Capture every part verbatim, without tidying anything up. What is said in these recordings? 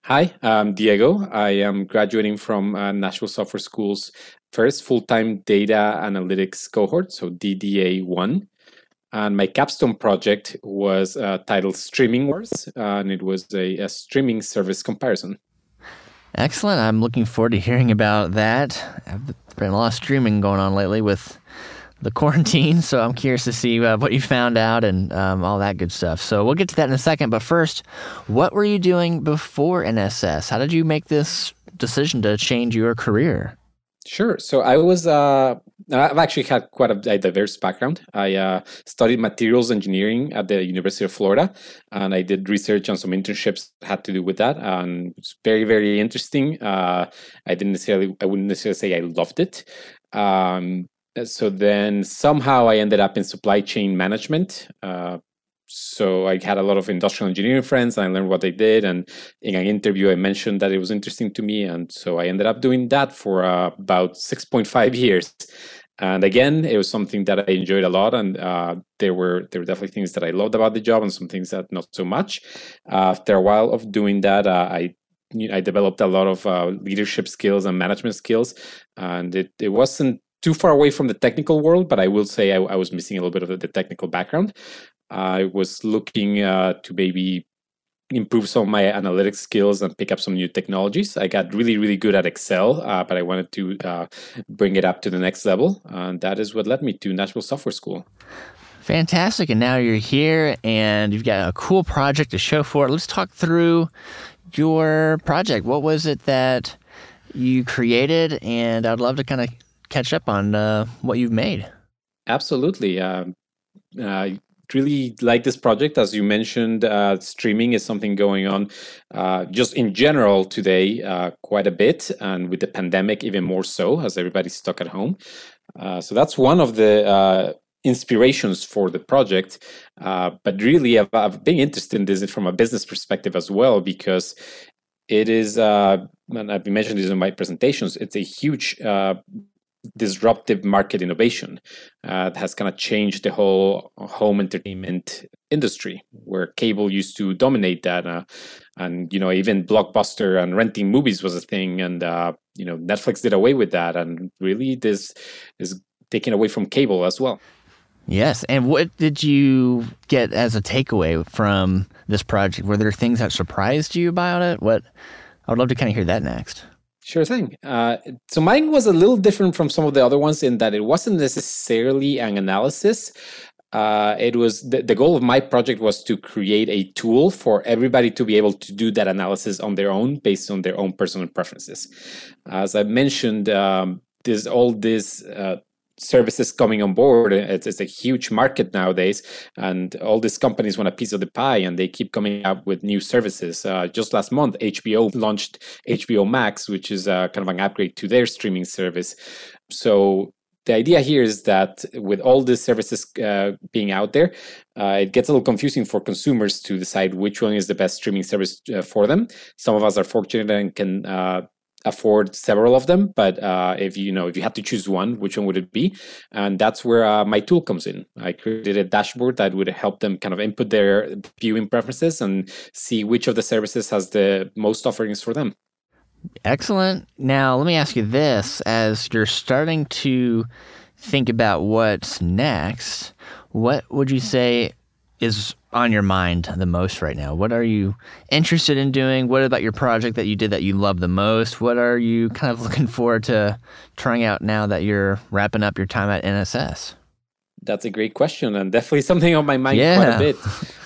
Hi, I'm Diego. I am graduating from uh, Nashville Software School's first full-time data analytics cohort, so D D A one. And my capstone project was uh, titled Streaming Wars, uh, and it was a, a streaming service comparison. Excellent. I'm looking forward to hearing about that. There's been a lot of streaming going on lately with the quarantine, so I'm curious to see uh, what you found out and um, all that good stuff. So we'll get to that in a second. But first, what were you doing before N S S? How did you make this decision to change your career? Sure. So I was, uh, I've actually had quite a, a diverse background. I uh, studied materials engineering at the University of Florida, and I did research on some internships that had to do with that. And it's very, very interesting. Uh, I didn't necessarily, I wouldn't necessarily say I loved it. Um, so then somehow I ended up in supply chain management. Uh, So I had a lot of industrial engineering friends, and I learned what they did. And in an interview, I mentioned that it was interesting to me, and so I ended up doing that for uh, about six point five years. And again, it was something that I enjoyed a lot, and uh, there were there were definitely things that I loved about the job, and some things that not so much. Uh, after a while of doing that, uh, I you know, I developed a lot of uh, leadership skills and management skills, and it it wasn't too far away from the technical world, but I will say I, I was missing a little bit of the, the technical background. I was looking uh, to maybe improve some of my analytics skills and pick up some new technologies. I got really, really good at Excel, uh, but I wanted to uh, bring it up to the next level. And that is what led me to Nashville Software School. Fantastic. And now you're here and you've got a cool project to show for it. Let's talk through your project. What was it that you created? And I'd love to kind of catch up on uh, what you've made. Absolutely. Uh, uh, really like this project. As you mentioned, uh, streaming is something going on uh, just in general today uh, quite a bit, and with the pandemic even more so, as everybody's stuck at home. Uh, so that's one of the uh, inspirations for the project. Uh, but really, I've, I've been interested in this from a business perspective as well, because it is, uh, and I've mentioned this in my presentations, it's a huge uh, disruptive market innovation uh, that has kind of changed the whole home entertainment industry, where cable used to dominate that, uh, and you know even Blockbuster and renting movies was a thing, and uh, you know Netflix did away with that, and really this is taken away from cable as well. Yes, and what did you get as a takeaway from this project? Were there things that surprised you about it? What I would love to kind of hear that next. Sure thing. Uh, so mine was a little different from some of the other ones in that it wasn't necessarily an analysis. Uh, it was the, the goal of my project was to create a tool for everybody to be able to do that analysis on their own, based on their own personal preferences. As I mentioned, um, there's all this uh, services coming on board. It's, it's a huge market nowadays, and all these companies want a piece of the pie, and they keep coming up with new services. Uh, just last month, H B O launched H B O Max, which is uh, kind of an upgrade to their streaming service. So the idea here is that with all these services uh, being out there, uh, it gets a little confusing for consumers to decide which one is the best streaming service uh, for them. Some of us are fortunate and can uh, afford several of them, but uh, if you know if you had to choose one, which one would it be? And that's where uh, my tool comes in. I created a dashboard that would help them kind of input their viewing preferences and see which of the services has the most offerings for them. Excellent. Now, let me ask you this. As you're starting to think about what's next, what would you say is on your mind the most right now? What are you interested in doing? What about your project that you did that you love the most? What are you kind of looking forward to trying out now that you're wrapping up your time at N S S? That's a great question, and definitely something on my mind yeah. quite a bit.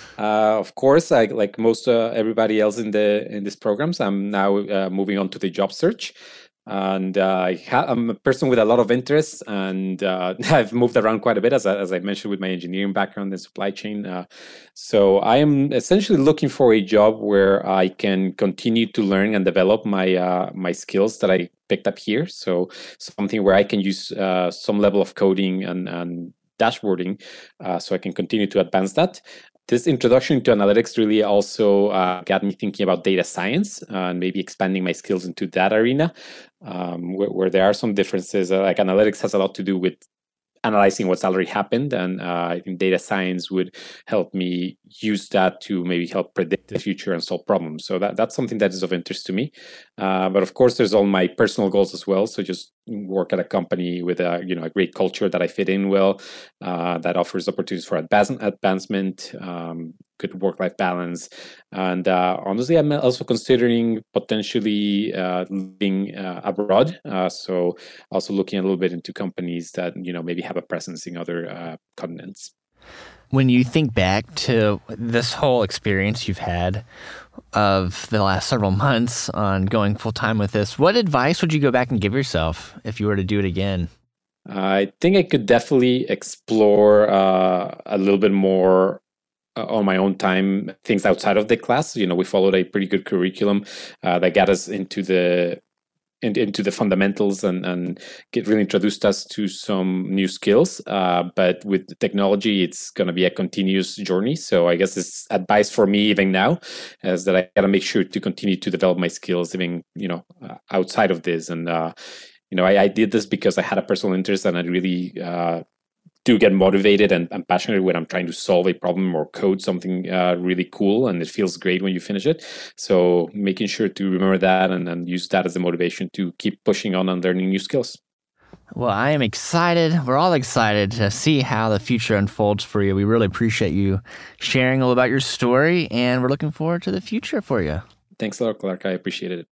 Uh, of course, I, like most uh, everybody else in the in these programs, I'm now uh, moving on to the job search. And uh, I ha- I'm a person with a lot of interests, and uh, I've moved around quite a bit, as I, as I mentioned, with my engineering background and supply chain. Uh, so I am essentially looking for a job where I can continue to learn and develop my uh, my skills that I picked up here. So something where I can use uh, some level of coding and, and dashboarding, uh, so I can continue to advance that. This introduction to analytics really also uh, got me thinking about data science uh, and maybe expanding my skills into that arena, um, where, where there are some differences. Uh, like analytics has a lot to do with analyzing what's already happened. And uh, I think data science would help me use that to maybe help predict the future and solve problems. So that, that's something that is of interest to me. Uh, but of course, there's all my personal goals as well. So just work at a company with a you know a great culture that I fit in well, uh, that offers opportunities for advance, advancement, um, good work-life balance. And uh, honestly, I'm also considering potentially uh, living uh, abroad. Uh, so also looking a little bit into companies that you know maybe have a presence in other uh, continents. When you think back to this whole experience you've had of the last several months on going full-time with this, what advice would you go back and give yourself if you were to do it again? I think I could definitely explore uh, a little bit more uh, on my own time, things outside of the class. You know, we followed a pretty good curriculum uh, that got us into the in, into the fundamentals and and get really introduced us to some new skills. Uh, but with the technology, it's going to be a continuous journey. So I guess it's advice for me even now is that I got to make sure to continue to develop my skills, even you know uh, outside of this. And uh, you know, I, I did this because I had a personal interest, and I really uh, do get motivated and, and passionate when I'm trying to solve a problem or code something uh, really cool, and it feels great when you finish it. So making sure to remember that and, and use that as a motivation to keep pushing on and learning new skills. Well, I am excited. We're all excited to see how the future unfolds for you. We really appreciate you sharing all about your story, and we're looking forward to the future for you. Thanks a lot, Clark. I appreciate it.